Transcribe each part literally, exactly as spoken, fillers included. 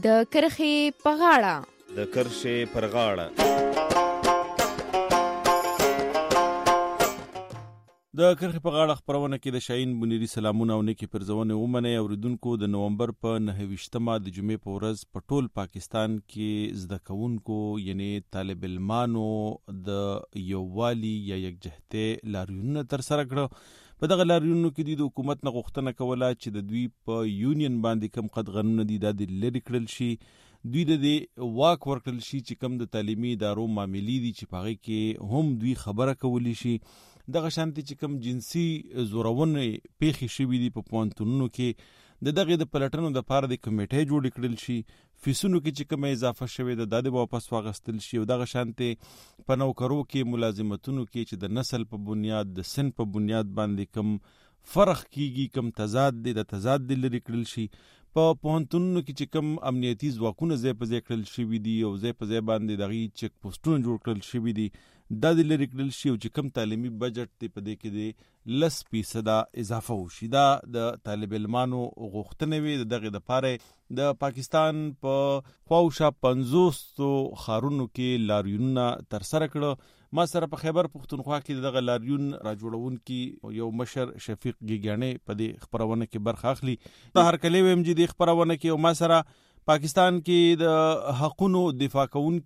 د کرښې په غاړه د کرښې پر غاړه د کرښې په غاړه خپرونه کې د شاهین بنيري سلامونه او نیکې پرزونې ومنئ. اوریدونکو د نومبر په نهه ویشتمه د جمعې په ورځ په ټول پاکستان کې زده کوونکو یعنی طالب علمانو د یووالي یا یکجهتۍ لاریونونه ترسره کړه. په دغه لاریونونو کې د حکومت نه غوښتنه کوله چې د دوی په یونین باندې کم قدغنونه دي دا د لرې کړل شي. دوی د دې واک ورکړل شي چې کم د تعلیمي ادارو معاملې دي چې په هغې کې هم دوی خبره کولی شي. دغه شانتي چې کم جنسي زورونې پیښې شوي دي په پوهنتونونو کې د دغې د پلټنو دپاره د کمیټې جوړې کړل شي. فیسونو کې چې کومه اضافه شوې ده دا د واپس واخیستل شي او دغه شانتي په نوکرو کې ملازمتونو کې چې د نسل په بنیاد د سن په بنیاد باندې کم فرق کیږي کم تضاد دی د تضاد دی لرې کړل شي. په پوهنتونونو کې چې کم امنیتي ځواکونه ځای په ځای کړل شوي دي او ځای په ځای باندې دغې چک پوسټونه جوړ کړل شوي دي دا د لرې کړل شي او چې کم تعلیمي بجټ دی په دې کې د لس فیصده اضافه وشي. دا د طالب علمانو غوښتنې وي. د دغې دپاره د پاکستان په خواوشا پنځوسو ښارونو کې لاریونونه ترسره کړه. ما سره په خیبر پښتونخوا کې دغه لاریون راجوړونکي یو مشر شفیق ګیګیاني په دې خپرونه کې برخه اخلي. د هرکلی ویم چې د خپرونه کې او ما سره پاکستان کې د حقونو دفاع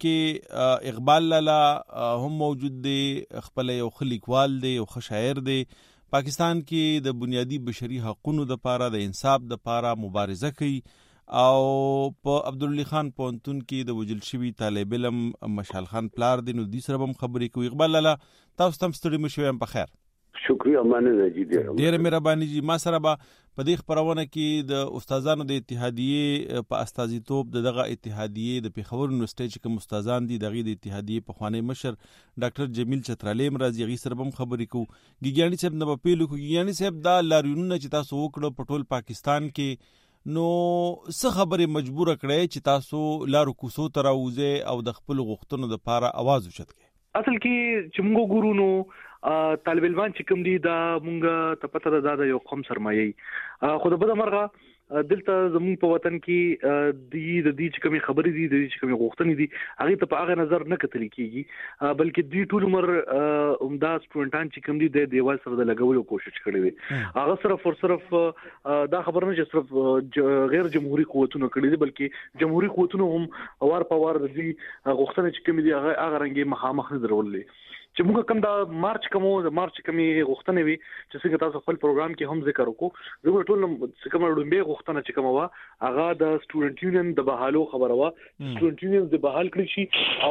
کوونکي اقبال لالا هم موجود دی. خپل یو ښه لیکوال دی یو ښه شاعر دی. پاکستان کې د بنیادي بشري حقونو دپاره د انصاف دپاره مبارزه کوي او په عبدالعلی خان پوهنتون کې د وژل شوي طالب علم مشال خان پلار دی. نو دې سره به هم خبرې کوي. اقبال لالا تاسو ته هم ستړي مه شوئ. په خیر شکریہ مننه جی ډیره مهرباني جی. ما سره به په دې خپرونه کې د استادانو د اتحادیې په استازیتوب د دغه اتحادیې د پېښور یونیورسټۍ چې کوم استادان دي دغې د اتحادیې پخوانی مشر ډاکټر جمیل چترالی هم راځي. هغې سره به هم خبرې کوو. ګیګیاني صاحب نه به پیل وکړو. ګیګیاني صاحب دا لاریونونه چې تاسو وکړه په ټول پاکستان کې نو څه خبرې مجبوره کړی چې تاسو لارو کوڅو ته راوځئ او د خپلو غوښتنو دپاره اواز اوچت کړئ؟ اصل کې چې موږ ګورو نو طالب علمان چې کوم دي دا موږ ته پته ده دا یو قوم سرمایه خو د بده مرغه دلته زموږ په وطن کې د دې د دې چې کومې خبرې دي د دې چې کومې غوښتنې دي هغې ته په هغه نظر نه کتل کېږي بلکې دوی ټول عمر عمده سټوډنټان چې کوم دي د دیوال سره د لګولو کوشش کړی وي. هغه صرف اور صرف دا خبر نه چې صرف غیر جمهوري قوتونه کړي دي بلکې جمهوري قوتونه هم وار په وار د دې غوښتنې چې کومې دي هغه رنګې مخامخ نه درولې. چې موږ کوم دا مارچ کومو د مارچ کومې غوښتنې وي چې څنګه تاسو خپل پروګرام کې هم ذکر وکړو زه ټول څه کومه لومبه غوښتنه چې کومه وا هغه د سټوډنټ یونین د بحالو خبره وا سټوډنټ یونین د بحال کړی شي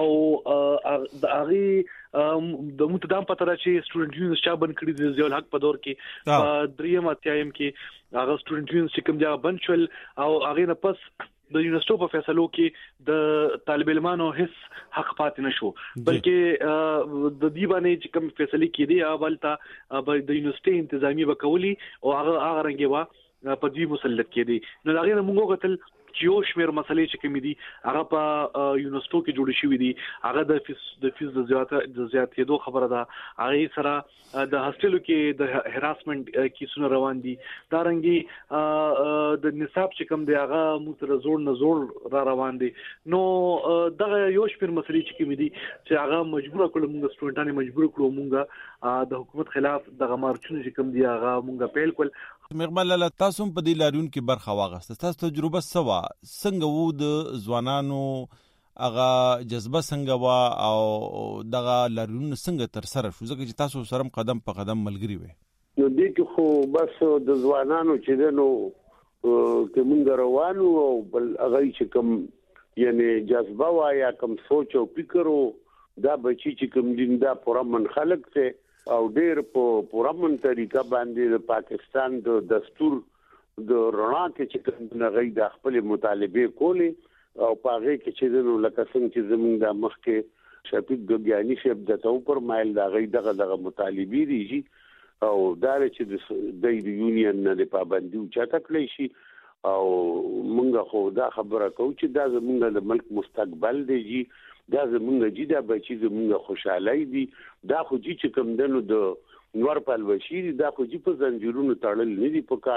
او د هغه د متدام پته را چې سټوډنټ یونین شا بند کړی د ضیاء الحق په دور کې دریم اتیایم کې هغه سټوډنټ یونین چې کوم ځای بند شول او هغه نه پس د یونیورسيټو په فیصلو کې د طالب علمانو هیڅ حق پاتې نشو بلکې د دې باندې چې کوم فیصله کېدی اولته د یونیورسيټي انتظامی وکولي او هغه هغه رنګي وا په دې مسلط کېدی. نو هغه موږ غتل چې یو شمېر مسلې چې کومې دي هغه په یونیورسيټو کې جوړې شوې دي هغه د فیس د فیس د زیاته د زیاتېدو خبره ده. هغه سره د هاستلو کې د هراسمنت کیسونه روان دي. دا رنګي د نصاب چې کوم دی هغه موږ سره زوړ نه زوړ را روان دي. نو دغه یو شمېر مسلې چې کومې دي چې هغه مجبور کړو موږ سټوډنټان مجبور کړو موږ د حکومت خلاف دغه مارچونه چې کوم دي هغه موږ پیل کول. اقبال لالا تاسو هم په دې لاریون کې برخه واخیسته. تاسو تجربه څه وه؟ څنګه وو د ځوانانو هغه جذبه څنګه وه او دغه لاریونونه څنګه ترسره شو ځکه چې تاسو سره قدم په قدم ملګري وئ؟ نو دې کې خو بس د ځوانانو چې دی نو که موږ روانو او بل هغه چې کوم یعنی جذبه وه یا کوم سوچ او فکر و دا بچي چې کوم دي دا پرامن خلک دی او ډېر په پرامن طریقه باندې د پاکستان د دستور د رڼا کې چې کوم نغې د خپل مطالبه کولی او پاغه کې چې نو لکه څنګه چې زمونږ د مخ کې شفیق ګیګیاني شپ د تو پر مایل دا غي دغه دغه مطالبه دي او دا چې د یونین نه د پابندي او چا تکلی شي او مونږ خو دا خبره کوو چې دا زمونږ د ملک مستقبل دی دا زمونږ جدا بچی زمونږ خوشحالي دي دا خو چې کوم دنو د نور پالوشي دا خو چې په زنجیرونو تړل نه دي په کار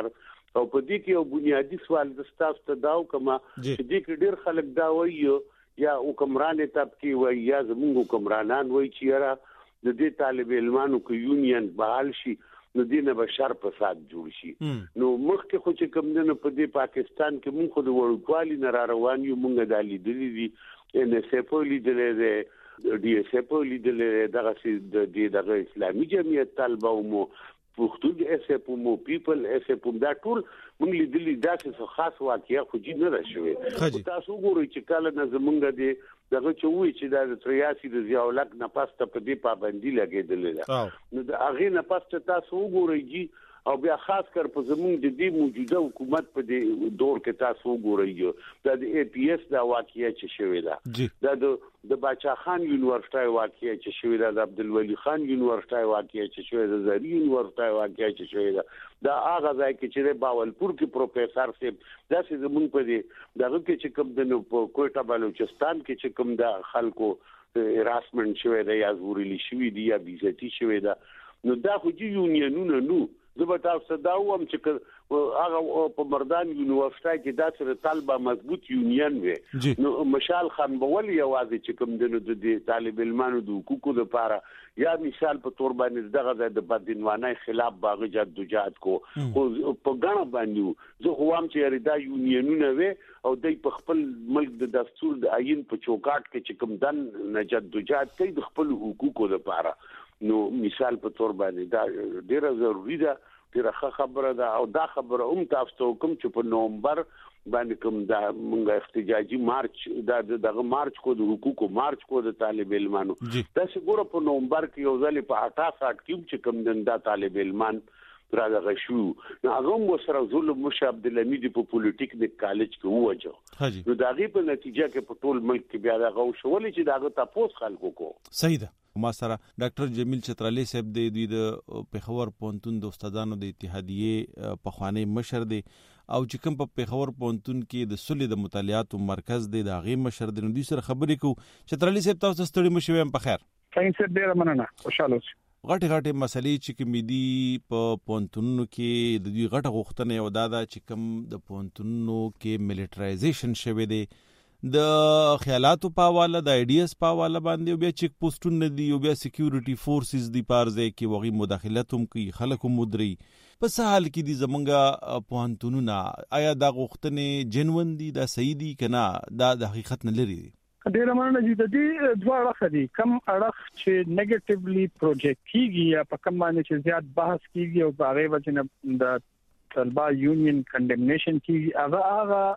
او په دې کې یو بنیادی سوال د تاسو ته داو کما چې دې کې ډېر خلک دا وایي یا حکمران طبقه وایي یا زموږ حکمرانان وایي چې را د دې طالب علمانو کو یونین بحال شي نو دینه به شر فساد جوړ شي نو مخکې خو چې کوم نه په دې پاکستان کې مونږ خو د وړوکوالي نه را روان یو مونږ د لیدلې دي ان اس اف لیدلې ده ډي اس اف لیدلې دغه د دې دغه اسلامي جمعیت طالبه مو پښتون اس اف مو پیپل اس اف دا ټول مونږ لیدلې دا څه خاص واقعیا خو جې نه راشوي تاسو وګورئ چې کله نه زمونږ د دغه چوي چې د تریاسي د ضیاءالحق نه پاسته په دې پابندي لګېدلې ده نو د هغه نه پاسته تاسو وګورئ او بیا خاص کر په زمونږ د دې موجوده حکومت په دې دور کې تاسو وګورئ د ای پی ایس دا واقعیا چې شوی ده د د باچا خان یونیورسيټي واقعیا چې شوی ده د عبدالولی خان یونیورسيټي واقعیا چې شوی ده زری یونیورسيټي واقعیا چې شوی ده دا هغه ځای کې چې باولپور کې پروفیسور سیب دا چې زمونږ په دې دغه کې چې کوم د کوټا بلوچستان کې چې کوم د خلکو هراسمنت شوی ده یا زورلی شوی دی یا بیزتی شوی ده نو دا خو چې یونینونه نو زه به تاسو ته دا وایم چې هغه په مردان یونیورسيټي کې دا سره طالبه مضبوط یونین وي نو مشال خان بول یوازې چې کوم د طالب علمانو د حقوقو لپاره یا مثال په تور باندې دغه د بدعنوانۍ خلاف باغ جدوجہد کو په غاڼه باندې زه خو هم چې دا یونینونه وي او د خپل ملک د دستور د آئین په چوکاټ کې چې کوم دن جدوجہد کوي د خپل حقوقو لپاره نو مثال په تور باندې دا ډیره ضروری ده ډیره خبره ده او دا خبره هم تاسو ته کوم چې په نومبر باندې کوم دا مونږه احتجاجي مارچ دا دغه مارچ کو د حقوقو مارچ کو د طالب علمانو دا څنګه په نومبر کې یو ځل په اټا سات کې چې کوم دنده طالب علمان را دغه شو نو هغه مو سره ظلم مشه عبدالحمید په پولیټیکنیک کالج کې وځو نو دا غي په نتیجه کې په ټول ملک کې بیا دغه شولې چې داغه تاسو خلکو کو صحیح ده ما سره ډاکټر جمیل چترالی صاحب د دوی د پیښور پونتون د استادانو د اتحادیه په خوانی مشر دی او چې کوم په پیښور پونتون کې د سولې د مطالعاتو مرکز دی د هغه مشر دی نو دوی سره خبرې کو چترالی صاحب تاسو ستړي مشوي هم په خیر څنګه سره ډیر مننه خوشاله اوسئ غټه غټه مسلې چې کوم دي په پونتونونو کې د دوی غټه غوښتنه یو دادا چې کوم د پونتونونو کې ملټرایزیشن شوه دی د خیالاتو په حواله د ایډیاز په حواله باندې بیا چیک پوسټونه دي او بیا سکیورټي فورسز دی پارځه کې وغي مداخلت هم کوي خلکو مدري په سهال کې دي زمونږه پوهنتونونه آیا دا غوښتنې جنون دي دا صحیح دي کنه دا د حقیقت نه لري ډیر مننه چې د دې دوه اړخ دي کم اړخ چې نیگیټیولی پروجیکټ کیږي یا په کوم باندې چې زیات بحث کیږي او هغه وجنه د طلبه یونین کنډمنیشن کیږي هغه هغه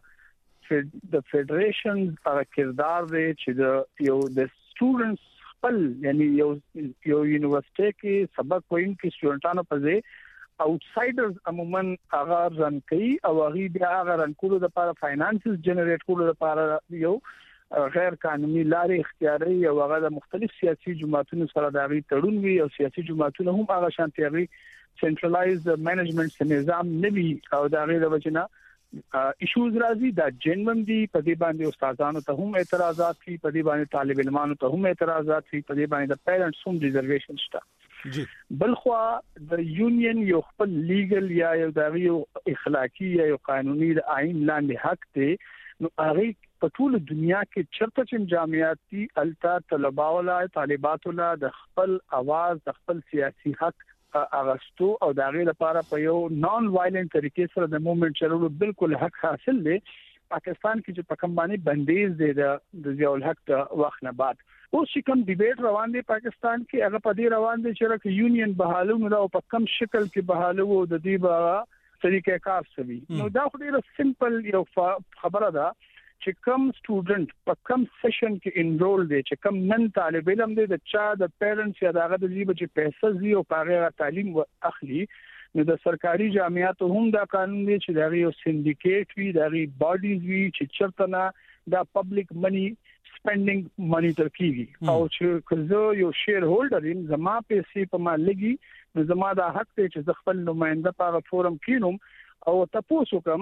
د فدریشن هغه کردار دی چې د یو د سټوډنټس خپل یعنی یو یو یونیورسيټي کې سبق وایي سټوډنټانو په ځای آوټسایډرز عموما هغه رن کوي او هغه بیا هغه رن کولو لپاره فاینانسز جنریټ کولو لپاره یو غیر قانوني لارې اختیاري او هغه د مختلف سیاسي جماعتونو سره د غي تړون وي او سیاسي جماعتونه هم هغه شانتي غي سنټرلایزد منیجمنت نظام نوي او د غي د وجنه ایشوز راځي دا جنون دي په دې باندې استادانو ته هم اعتراضات دي په دې باندې طالب علمانو ته هم اعتراضات دي په دې باندې د پیرنټس هم ریزرویشن شته جی بلخوا د یونین یو خپل لیګل یا یو دغه یو اخلاقی یا یو قانوني د آئین لاندې حق دی نو هغه په ټول دنیا کې چرته چې جامعات دي التا طلبه ولا طالبات ولا د خپل आवाज د خپل سیاسي حق اغستو او دغه لپاره په یو نان وایلنت طریقې سره د موومېنټ چلولو بالکل حق حاصل دی پاکستان کې چې په کوم باندې بندیز دی د ضیاء الحق د وخت نه بعد اوس چې کوم ډیبیټ روان دی پاکستان کې هغه په دې روان دی چې راک یونین بحالو نو په کوم شکل کې بحالو او د دې به طریقې کار سوي نو دا خو ډیره سمپل یو خبره ده چې کوم سټوډنټ په کوم سیشن کې انرول دی چې کوم نن طالب علم دی د چا د پیرنټس یا دغه د جیب چې پیسې زی او هغه تعلیم اخلي نو د سرکاري جامعاتو هم دا قانون دی چې دغه یو سندیکیټ وي دغه باډیز وي چې چرته نه دا پبلک منی سپینډینګ مانیټر کیږي او چې کله یو شیر هولډر یم زما پیسې په ما لګي نو زما دا حق دی چې خپل نماینده په فورم کینوم او تاسو کوم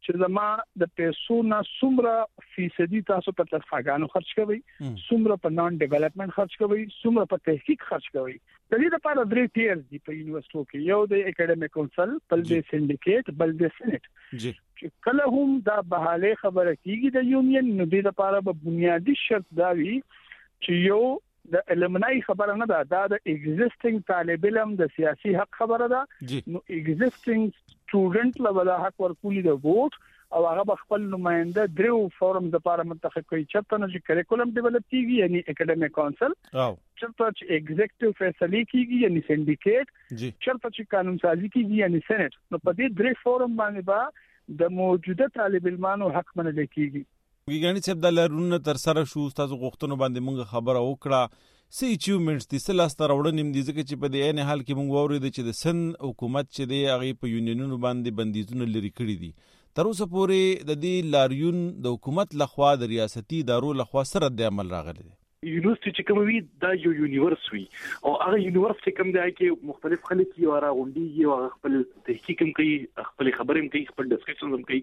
چې زما د پیسو نه څومره فیصدي تاسو په تنخواګانو خرج کوئ، څومره په نان ډیولپمنٹ خرج کوئ، څومره په تحقیق خرج کوئ. د دې لپاره درې ټیرز دي په یونیورسيټو کې، یو د اکیډمیک کونسل، بل د سندیکیټ، بل د سېنات. جی کله هم دا بحاله خبره کیږي د یونین، نو د لپاره به بنیادی شرط دا وي چې یو د الومنای خبره نه ده، دا د ایگزیسټینګ طالب علم د سیاسي حق خبره ده. نو ایگزیسټینګ سټوډنټ له ولا حق ورکولي د ووټ او هغه خپل نماینده درو فورم د لپاره منتخب کوي، چېرته نه چې کریکولم ډیولپ کیږي یعنی اکیډمیک کونسل، چېرته چې ایگزیکټیو فیصله کیږي یعنی سندیکیټ، چېرته چې قانون سازي کیږي یعنی سېنات. نو په دې درې فورم باندې با د موجوده طالب علمانو حق منل کیږي. ویګانی چې د لرونه تر سره شو تاسو غوښتنو باندې مونږ خبره وکړه، سي اچیومنټس دي سلاس تر وړاندې دي، ځکه چې په دې عین حال کې مونږ ووري چې د سن حکومت چې دی هغه په یونینونو باندې بندیزونه لري کړی دي. تر اوسه پورې د دې لاریون د حکومت لخوا د ریاستي ادارو لخوا سره د عمل راغلی دی. یونیورسيټي چې کوم وی دا یو یونیورسيټي او هغه یونیورسيټي کوم دی چې مختلف خلک یو راغونډي او خپل تحقیق کوي، خپل خبرې کوي، خپل ډسکشن کوي.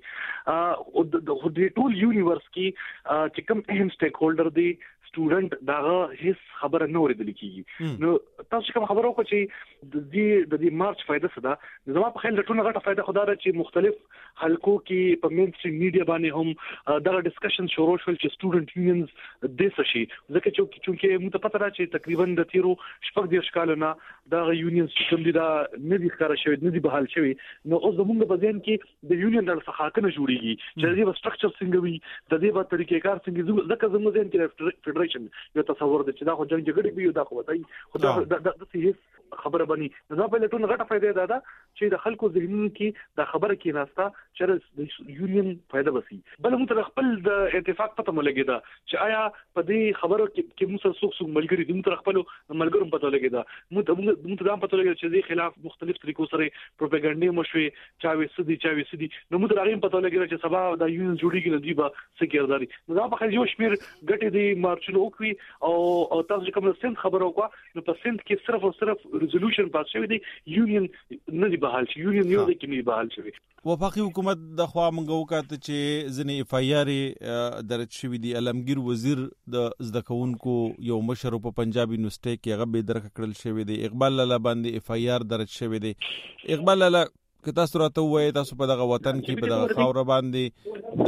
او د ټول یونیورسيټي چې کوم اهم سټیک هولډر دی سټوډنټ داغه هیڅ خبره نه اوریدل کیږي. نو تاسو کوم خبرو کو چې د دې د دې مارچ فائدہ څه ده؟ زما په خیال ټول غټه فائدہ خدای را چې مختلف حلقو کې په مین سټریم میډیا باندې هم دا ډسکشن شروع شول چې سټوډنټ یونینز د څه شي، ځکه چې چونکه موږ ته پته را چې تقریبا د تیرو شپږ دیرش کالونه دا یونینز چې کوم دي دا نه دي ښکاره شوی، نه دي بحال شوی. نو اوس زموږ په ذهن کې د یونین د څخه کنه جوړیږي چې د دې سټرکچر څنګه وي، د دې په طریقې کار څنګه، ځکه زموږ ذهن کې یو تصور دی چې دا خو جنگ جګړه وي، دا خو وایي خو دا د څه خبره بني. دا په لټون غټه فائدہ ده چې د خلکو ذهنونو کې دا خبره کې ناستا چې د یونین فائدہ وسی. بل موږ خپل د اتفاق پته ملګری دا چې آیا په دې خبرو کې موږ سره څوک څوک ملګری دي، موږ خپل ملګرو پته لګی دا موږ موږ دا پته لګی چې د خلاف مختلف طریقو سره پروپاګاندا مشوي چاوي سدي چاوي سدي. نو موږ راغیم پته لګی چې سبا د یونین جوړیږي نه دی با سکیرداري. نو دا په خل یو شمیر ګټې دي مارچونو کوي او تاسو کوم سند خبرو کو نو په سند کې صرف او صرف ریزولوشن پاس شوی دی، یونین نه دی بحال شي، یونین یو دی کې نه بحال شوی. وفاقي حکومت د خوا منګو کاته چې ځنې اف ای آر درج شوی دی. علمگیر وزیر د زده کوونکو یو مشر په پنجاب یونیورسيټي کې هغه به درک کړل شوی دی. اقبال لالا باندې اف ای آر درج شوی دی. اقبال لالا که تاسو راته وایي تاسو په دغه وطن کې په دغه خاور باندې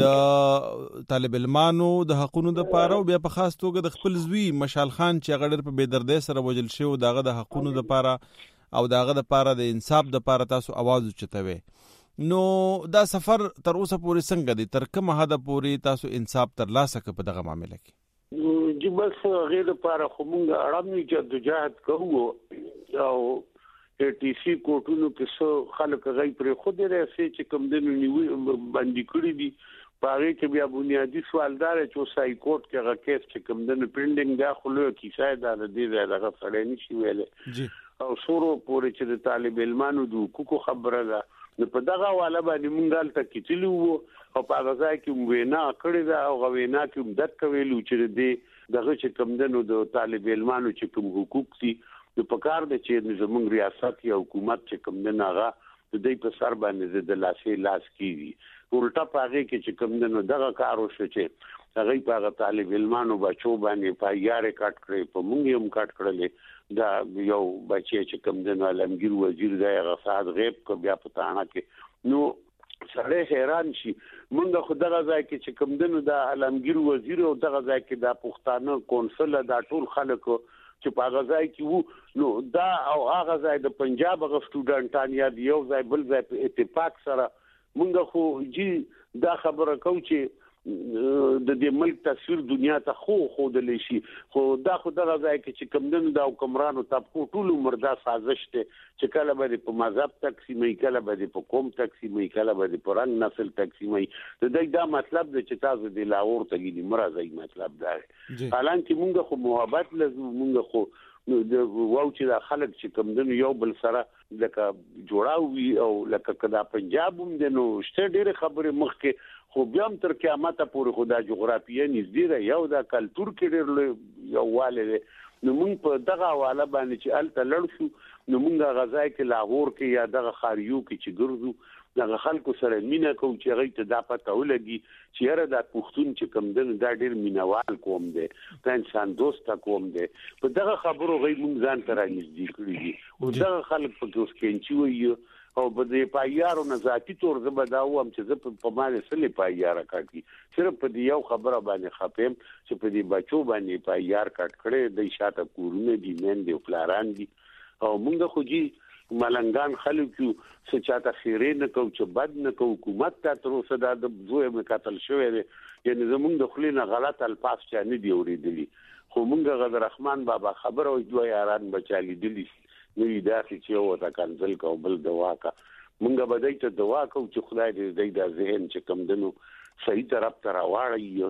د طالب علمانو د حقونو د پاره او بیا په خاص توګه د خپل زوی مشال خان چې هغه ډېر په بېدردۍ سره وژل شوی دغه د حقونو د پاره او دغه د پاره د انصاف د پاره تاسو आवाज اوچتوي، نو دا سفر تر اوسه پورې څنګه دی؟ تر کومه حد پورې تاسو انصاف ترلاسه کړ په دغه معاملې کې؟ جی بس غیر لپاره خو موږ اړم چې د جهاد کوو او ټي سي کوټونو کې څو خلک غي پر خود راځي چې کوم د نیوي باندې کړی دي. پاره کې بیا بنیادی سوالدار چې سای کوټ کې هغه کیس چې کوم د پینډینګ دا خو له کیسه دا د دې دغه سره نشي ویلې جی او سورو پورې چې د طالب علمانو د حقوقو خبره ده. نو په دغه والا باندې مونږ دلته کېتلو او په هغه ځای کې وینا کړې ده او غوینا کې مدد کوي چې دې دغه چې کوم دنو د طالب علمانو چې کوم حقوق دي نو په کار د چې زموږ ریاست یا حکومت چې کوم دنه هغه د دې په سر باندې د لاسې لاس کیږي. ورټه پاږي کې چې کوم دنو دغه کار وشو چې هغه په هغه طالب علمانو بچو باندې پایاره کټ کړی، په مونږ هم کټ کړلې. دا یو بچی چې کوم دنو علمگیر وزیر دی هغه سات غیب کو بیا پتاانه کې نو سړی حیران شي. مونږ خو دغه ځای کې چې کوم دنو دا علمگیر وزیر او دغه ځای کې دا پښتانه کونسل دا ټول خلکو چې په هغه ځای کې وو نو دا او هغه ځای د پنجاب غو سټوډنټان یا یو ځای بل ځای په اتفاق سره مونږ خو جی دا خبره کوم چې د دې ملک تصویر دنیا ته خو خو د لشي خو دا خو دغه ځای کې چې کمندونو دا حکمرانو طبقو ټول مردا سازش ته چې کله به په مذهب تقسیمي، کله به په قوم تقسیمي، کله به په رنگ نسل تقسیمي. د دې دا مطلب د چې تاسو د لاهور ته گیلی مرزي مطلب دا حالانکه مونږ خو محبت لازم مونږ خو د واو چې دا خلک چې کمندونو یو بل سره لکه جوړاوي او لکه کدا پنجاب هم د نو شته ډېر خبره مخ کې خو بیا هم تر قیامت پورې خدا جغرافیه نږدې ده، یو دا کلچر کې ډېر یو والي. نو موږ په دغه حواله باندې چې الته لړ شو نو موږ غزای کې لاهور کې یا دغه خاریو کې چې ګرځو دغه خلکو سره مینا کوم چې هغه ته دا پته ولګي چې هر د پښتون چې کوم دن دا ډیر مینوال قوم دی دا انسان دوست قوم دی په دغه خبرو غي مونږ ځان تر نږدې کړی دي او دغه خلک په اوس کې چې وي او په دې پایارو نه ذاتی تور زبداو هم چې زه په معنی سره پایار کاټي صرف په دې یو خبره باندې خپم چې په دې بچو باندې پایار کټ کړي د شاته کورونه دي نن دی پلاران دي او مونږ خو جی ملنګان خلک یو چې چاته خیرې نه کو چې بد نه کو حکومت ته تر اوسه د زوی مې قتل شوی دی یعنی زمونږ د خلینو غلط الفاظ چا نه دی اوریدلی خو مونږ غد رحمان بابا خبر او دوه یاران بچالي دي نو دا چې یو تا کنزل کو بل دوا کا مونږ به دای ته دوا کو چې خدای دې د ذهن چې کم دنو صحیح طرف ته راوړی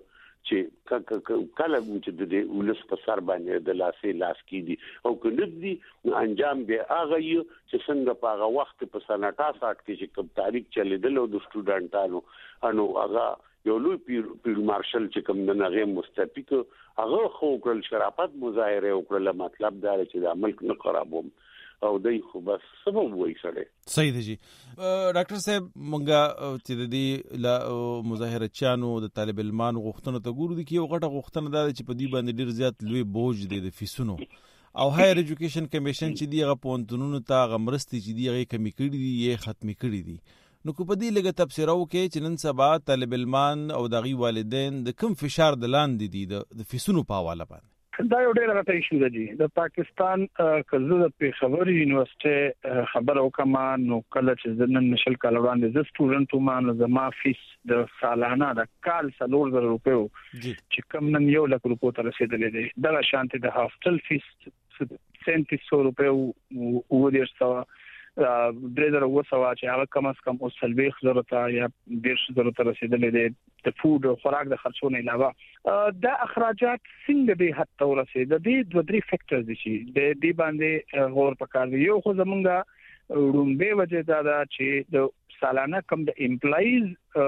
چې کله چې د ولس په سر باندې د لاسې لاس کې دي او کله دې انجام به هغه یو چې څنګه په هغه وخت په سنټا سات کې چې کوم تاریخ چلیدل او د سټوډنټانو انو هغه یو لوی پیر پیر مارشل چې کوم د نغې مستفیق هغه خو کول شرافت مظاهره وکړه مطلب دا چې د ملک نه خرابوم او دای خو بس سبب وای سره صحیح دی جی ډاکټر صاحب مونږه چې د دې لا مظاهره چانو د طالب علمانو غوښتنه ته ګورو دي کې یو غټه غوښتنه ده چې په دې باندې ډیر زیات لوی بوج دی د فیسونو او هایر ایجوکیشن کمیشن چې دی هغه پونتونونو ته غمرستي چې دی هغه کمی کړی دی یې ختمي کړی دی نو کو په دې لګه تبصره وکړي چې نن سبا طالب علمان او دغه والدین د کم فشار د لاندې دي د فیسونو په حواله باندې دا یو ډېر راته ایشو دی د پاکستان کله د پیښور یونیورسيټي خبر وکما نو کله چې نن نشل کال وړاندې د سټوډنټو مان زما فیس د سالانه د کال څلور زره روپیو چې کم نن یو لک روپیو ته رسیدلې دی دا شانتي د هاستل فیس سنتي سو روپیو و دې سوا درې زره وسوا چې هغه کم از کم او سلويخ ضرورت یا ډیر ضرورت رسیدلې دي د فود او خوراک د خرچونو علاوه د اخراجات څنګه به حد ته ورسېد د دې دوه درې فیکټرز دي چې د دې باندې غور پکار دی یو خو زمونږه رومبه وجه دا ده چې د سالانه کم د امپلایز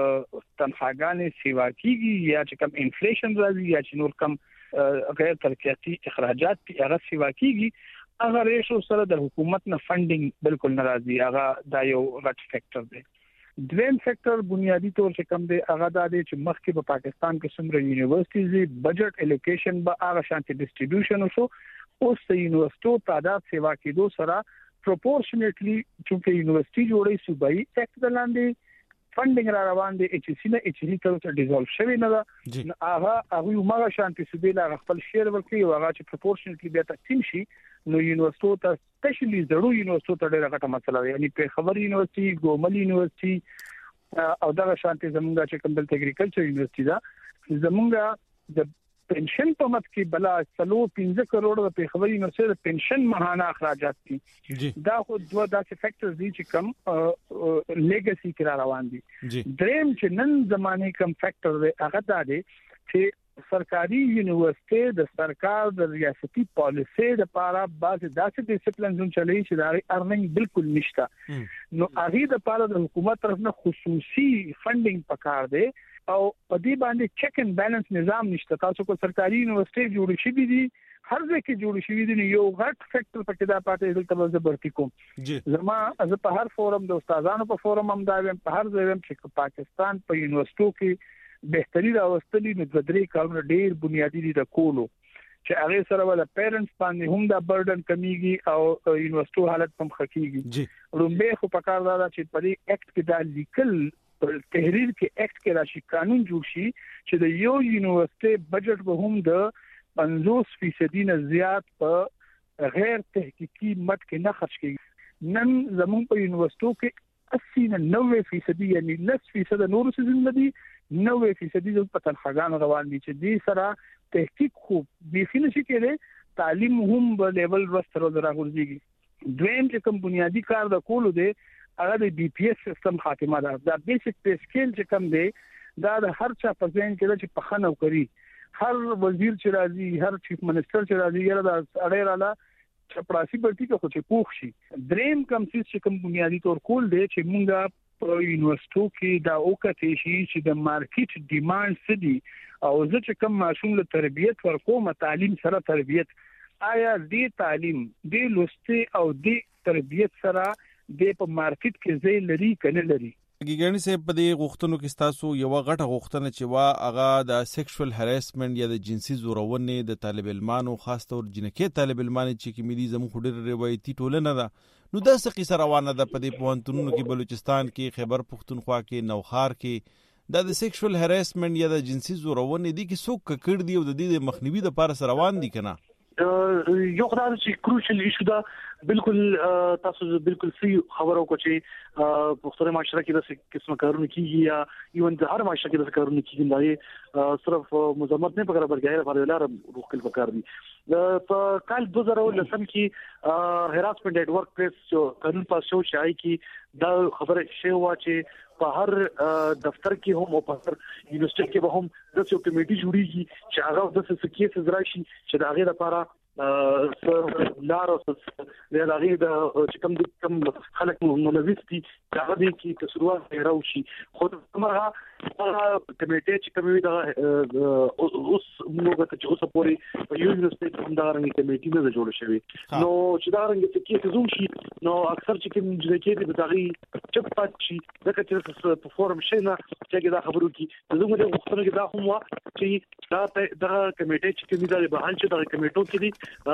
تنخواګانې سیوا کیږي یا چې کم انفلیشن راځي یا چې نور کم غیر ترقیاتی اخراجات هغه سیوا کیږي هغه ریشو سره د حکومت نه فندینګ بالکل ناراضي هغه دا یو غټ فیکٹر دی دویم فیکٹر بنیادی طور چې کم دی هغه دا دی چې مخکې په پاکستان کې څومره یونیورسيټیز بجټ الوکیشن به هغه شانتي ډیسټریبیوشن وشو اوس د یونیورسيټو تعداد سیوا کېدو سره پروپورشنټلی چې یونیورسيټي جوړې صوبایي ټیکس دلاندې فندینګ را روان دي چې سینه چې هیڅ څه ډیزولف شوی نه ده هغه هغه موږ شانتي صوبې لا خپل شیر ورکړي او هغه چې پروپورشنټلی به تقسیم شي نو یونیورسيټو ته سپیشلی ضروري یونیورسيټو ته ډیره غټه مسله ده یعنی په خبر یونیورسيټي ګومل یونیورسيټي او دا شانتي زمونږ چې کوم د اګریکلچر یونیورسيټي دا زمونږ د پنشن په مت کې بلا سلو پنځه کروڑ د په خبر یونیورسيټي د پنشن ماهانه اخراجات دي دا خو دوه داسې فیکټرز دي چې کم لیګسي کې روان دي دریم چې نن زمانه کم فیکټر دی هغه دا دی چې سرکاري یونیورسيټي د سرکار د ریاستي پالیسي د لپاره بعض داسې ډیسپلینز هم چلي چې دا ارننګ بالکل نشته نو هغه د لپاره د حکومت طرف نه خصوصي فندینګ پکار دی او په دې باندې چیک اینڈ بیلانس نظام نشته تاسو کو سرکاري یونیورسيټي جوړ شي دي هر ځای کې جوړ شي دي یو غټ فیکټر پکې دا پاتې دلته به زبرتي کوم زما از په هر فورم د استادانو په فورم هم دا په هر ځای چې پاکستان په یونیورسيټو کې بهتري راوستلي نو د درې کارونه ډېر بنیادی دي د کولو چې هغه سره ول پیرنټس باندې هم دا برډن کمیږي او یونیورسيټو حالت هم خکېږي رومبه خو پکار دا چې په دې اکټ کې دا لیکل په تحریر کې اکټ کې راشي قانون جوړ شي چې د یو یونیورسيټي بجټ به هم د پنځوس فیصد نه زیات په غیر تحقیقي مد کې نه خرج کیږي نن زموږ په یونیورسيټو کې اسی نه نوے فیصد یعنی لس فیصد نور سيزن دي نوے فیصد د پتنخواګانو روان دي چې دې سره تحقیق خو بيخینه شي کېږي تعلیم هم په لیول ورسره راغورځيږي دویم چې کوم بنیادی کار د کولو دی هغه د بي پی ایس سیستم خاتمه ده دا بیسیک پی سکیل چې کوم دی دا د هر چا په ځین کې چې پخنه کوي هر وزیر چې راځي هر چیف منسٹر چې راځي یره دا اړه رااله چپړاسي پرتی کې خو چې پوښ شي دریم کم چې کوم بنیادی تور کول دی چې مونږه په یونیورسيټو کې دا وکړي شي چې د مارکیټ ډیماند څه دي او زه چې کوم ماشوم له تربيت ورکوم تعلیم سره تربيت آیا دې تعلیم دې لوستي او دې تربيت سره د په مارکیټ کې ځای لري کنه لري ګیګانی صاحب په دې غوښتنو کې تاسو یو غټه غوښتنه چې وا هغه د سیکشوال هراسمنت یا د جنسي زورونې د طالب علمانو خاص تور جنکې طالب علمان چې کمیدي زمو خډر روایتي ټولنه ده نو دا څه قصه روانه ده په دې پوهنتونونو کې بلوچستان کې خیبر پختونخوا کې نوخار کې دا د سیکشوال هراسمنت یا د جنسي زورونې دي کې څوک کړ دی او د دې مخنیوي لپاره سره روان دي کنه یو خدای چې کروشل ایشو دا بالکل تاسو بالکل صحیح خبرو کو چې په خپل معاشره کې د قسم کارونه کیږي یا ایون د هر معاشره کې د کارونه کیږي دا صرف مزمت نه پکړه بلکې لپاره لار روکل پکار دي په کال دو هزار لسم کې هراسمنت ایٹ ورک پلیس جو قانون پاس شو شای کې دا خبره شی وا چې په هر دفتر کې هم او په هر یونیورسيټي کې به هم د څو کمیټي جوړیږي چې هغه د څه کیسز راشي چې دا غیر لپاره لار او د هغه د چې کوم د کوم خلک ملوث دي هغه دي کې تسروه راوشي خو کومه کمیټه چې کومه دا اوس موږ ته چې اوس پورې په یونیورسيټي هم دا رنګ کمیټي نه جوړ شوی نو چې دا رنګ چې کیسز وشي نو اکثر چې کوم ځکه دې بتاغي چپ پات شي دا چې په فورم شي نه چې دا خبرو کې زموږ د وختونو کې دا هم وا چې دا دا کمیټه چې کومه دا به چې دا کمیټو کې دي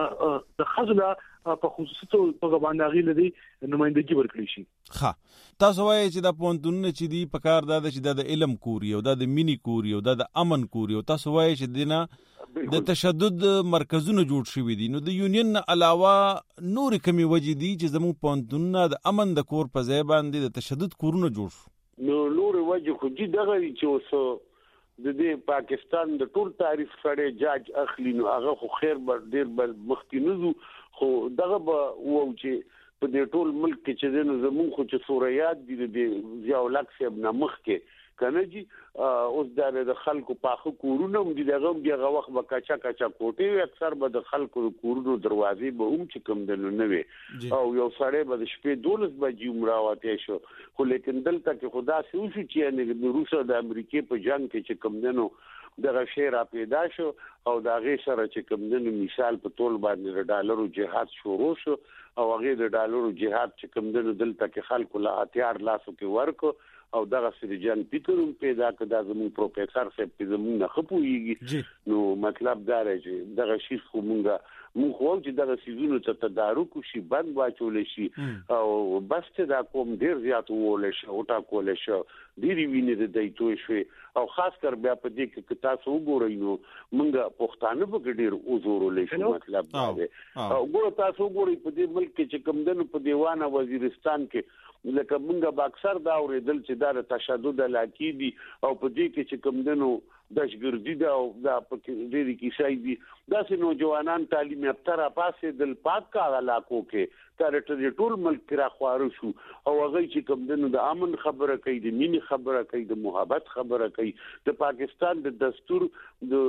د خزله په خصوصي په باندې غیله دي نمائندګي ورکړي شي. ها تاسو وایي چې د پونتونونه چې دی په کار د چې د علم کوري او د مینی کوري او د امن کوري او تاسو وایي چې دینه د تشدد مرکزونه جوړ شوي دي نو د یونین علاوه نور کمی وجې دي چې زمو پونتونونه د امن د کور په ځای باندې د تشدد کورونه جوړ شو نو نور وجه خو دي دغه چې اوس د دې پاکستان د ټول تاریخ سره جاج اخلي نو هغه خو خیر بر ډیر بل مخکینو خو دغه به و چې په دې ټول ملک کې چې نو زمون خو چې سوریات دي د ضیاء الحق صاحب نامخ کې کنه جی اوس د خلکو پاخه کورونه هم دي دغه دغه وخت به کچا کچا کوټي اکثر به د خلکو کورونو دروازې به هم چې کم دنه نه وي او یو سړی به د شپې دولس بجې عمراوته شو خو لیکن دلته کې خدا سي اوس چې د روس او د امریکای په جنگ کې چې کم دنو دغه شی را پیدا شو او دا غي سره چې کم دنو مثال په ټول باندې ډالرو جهاد شروع شو او هغه د ډالرو جهاد چې کم دنو دلته کې خلکو لا هتیار لاسو کې ورکو او دغه سری جن فکروم پیدا کړه زمون پروفیسور صاحب چې زمون نه خپويږي نو مطلب دا دی چې دغه شی خو مونږه مونږ خو چې دغه سيزونو ته تدارک شي بند واچول شي او بس ته دا کوم ډیر زیات وول شي او تا کول شي ډیری ویني د دایتو شي او خاص کر بیا په دې کې تاسو وګورئ نو مونږه پښتانه په ډیر وزورول شي مطلب دا دی او ګور تاسو وګورئ په دې ملک کې چې کوم دنو په دیوانه وزیرستان کې لکه مونږه با اکثر دا اوریدل چې دا تشدد علاقی دي او په دې کې چې کوم دنو دشګردي دا او دا په دې کې شای دي دا سه نوجوانان تعلیم یافته را پاسې دل پاک کا علاقو کې ترټه ټول ملک را خوارو شو او هغه چې کوم دنو د امن خبره کوي د مینی خبره کوي د محبت خبره کوي د پاکستان د دستور د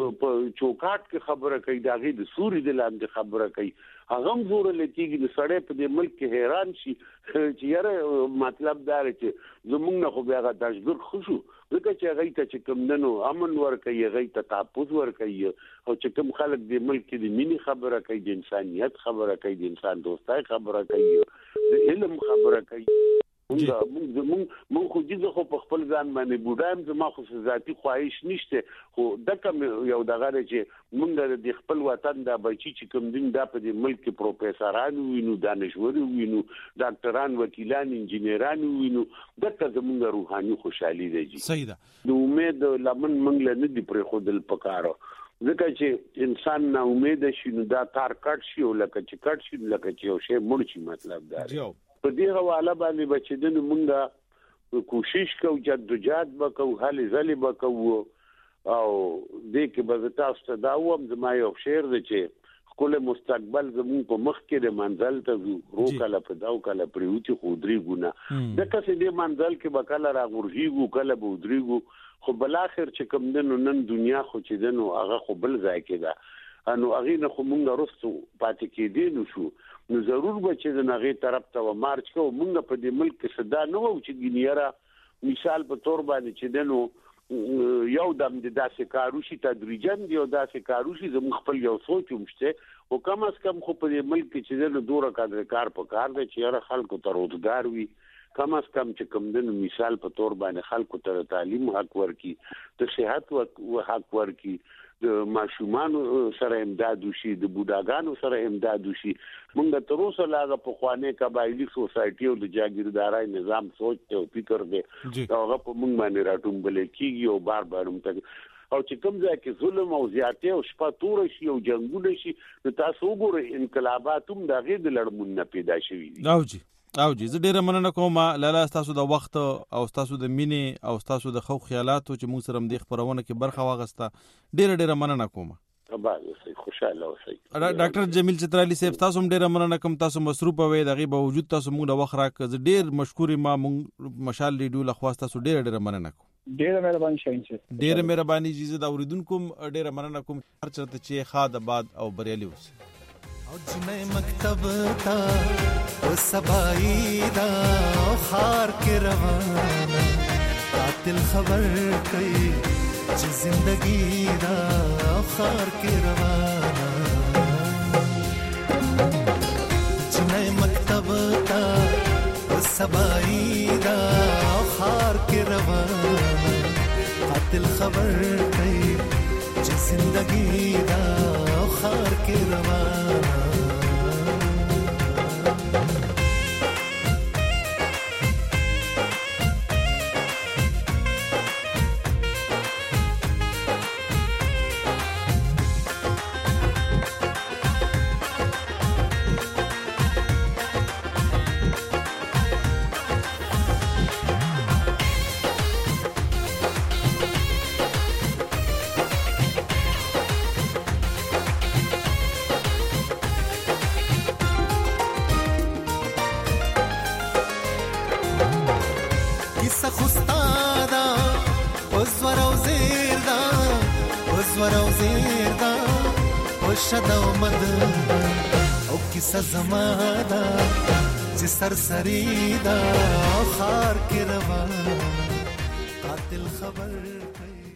چوکاټ کې خبره کوي د هغه د سوري د لاندې خبره کوي هغه هم زور لکېږي د سړی په دې ملک کې حیران شي چې یاره مطلب دا دی چې زمونږ نه خو بیا هغه دشګر خوشو ځکه چې هغه ته چې کوم دنو امن ورکوي هغه ته تحفظ ورکوي او چې کوم خلک د ملک کې د مینی خبره کوي د انسانيت خبره کوي د انسان دوستۍ خبره کوي د علم خبره کوي مونږ مونږ مونږ خو دې خو په خپل ځان باندې بوډایم زما خو ذاتي خواهش نشته خو دکه یو دغه چې مونږ د خپل وطن د بچی چې کوم دین د په دې ملک کې پروفیسوران وینو دانشور وینو ډاکټران وکیلان انجنیران وینو دغه زمونږ روحاني خوشحالي دی صحیح ده د امید لمن مونږ نه دی پر خودل پکارو ځکه چې انسان نه امید شي نو دا کار کټ شي او لکه چې کټ شي لکه چې یو شی مړ شي مطلب دا دی په دې حواله باندې بچیدنه مونږه کوشش کوو جدوجہد وکړو هلي ځلې وکړو او دې کې به تاسو ته دا ووم زما یو شعر دی چې خپل مستقبل زموږ په مخ کې د منزل ته رو کله په داو کله پریوتی خودري ګونه د کسې دې منزل کې به کله راغورځيږو کله به ودرېږو خو بل اخر چې کوم دنو نن دنیا خو چې دنو هغه خو بل ځای کې ده انو هغه نه خو مونږ رستو پاتې کې دي نو شو نو ضرور به چې د نغې طرف ته مارچ کوو مونږ په دې ملک کې صدا نه وو چې ګینیره مثال په تور باندې چې دنو یو دم د داسې کاروشي تدریجن دی او داسې کاروشي زموږ خپل یو سوچ ومشته او کم از کم خو په دې ملک کې چې دنو دوره کار کار په کار دی چې هر خلکو ته روزګار وي کم از کم چې کوم د مثال په تور باندې خلکو ته تعلیم حق ورکي، د صحت حق ورکي، د ماشومان سره امداد وشي، د بوډاګانو سره امداد وشي. موږ تر اوسه لاغه په خوانه قبایلی سوسایټي او د جاګیردارای نظام سوچ ته فکر دی هغه په موږ باندې راټومبل کیږي او بار بار موږ او چې کوم ځای کې ظلم او زیاتې او شپه تور شي او جنگونه شي نو تاسو وګورئ انقلابات هم د غې د لړمون نه پیدا شوي دي. او جی او جی زه ډیره مننه کوم لاله تاسو د وخت او تاسو د مینې او تاسو د خو خیالاتو چې موږ سره د خبرونه کې برخه واغسته ډیره ډیره مننه کوم. ابا خوشاله اوسئ. ډاکټر جمیل چترالی صاحب تاسو هم ډیره مننه کوم، تاسو مصروف وئ دغه به وجود تاسو موږ د وخت راکړه ډیر مشکور ما موږ مشال ریډیو لخوا تاسو ډیره ډیره مننه کوم. ډیره مهرباني شاین چې ډیره مهرباني جزه دا اوریدونکو ډیره مننه کوم هر چرته چې خاد آباد او بریالي اوسئ. او جنې مکتب تا او سبای دا خار کې روانه قاتل خبر کوي چې زندگی دا خار کې روانه جنې مکتب تا او سبای دا خار کې روانه قاتل خبر کوي چې زندگی دا خار کې روانه شدا مد او کیسه زمادا چې سرسری دا خار کې روان قاتل خبر کوي